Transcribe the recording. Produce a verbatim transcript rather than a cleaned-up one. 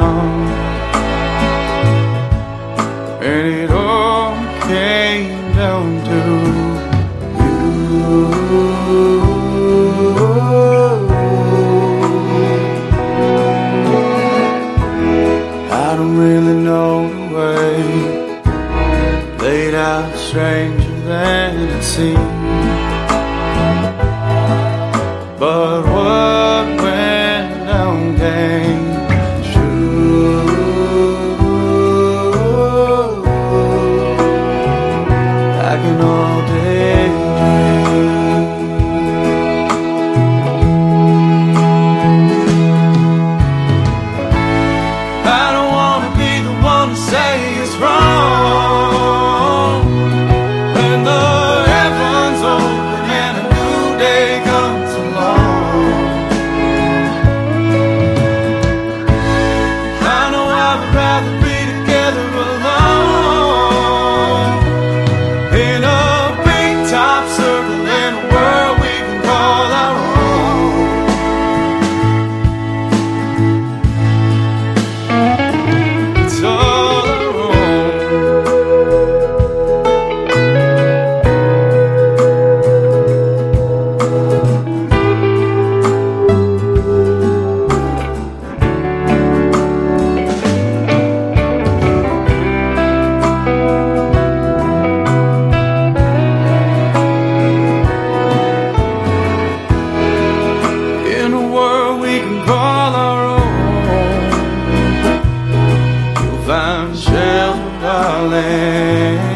around, and it all came down to you. I don't really know the way, played out stranger than it seemed, but what went down came true. I can all day dream. I don't wanna be the one to say it's wrong when the heavens open and a new day comes along. I know I would rather be together alone in a big top circle in a world we can call our own. It's all our own. In a world we can call our own, you'll find shelter, darling.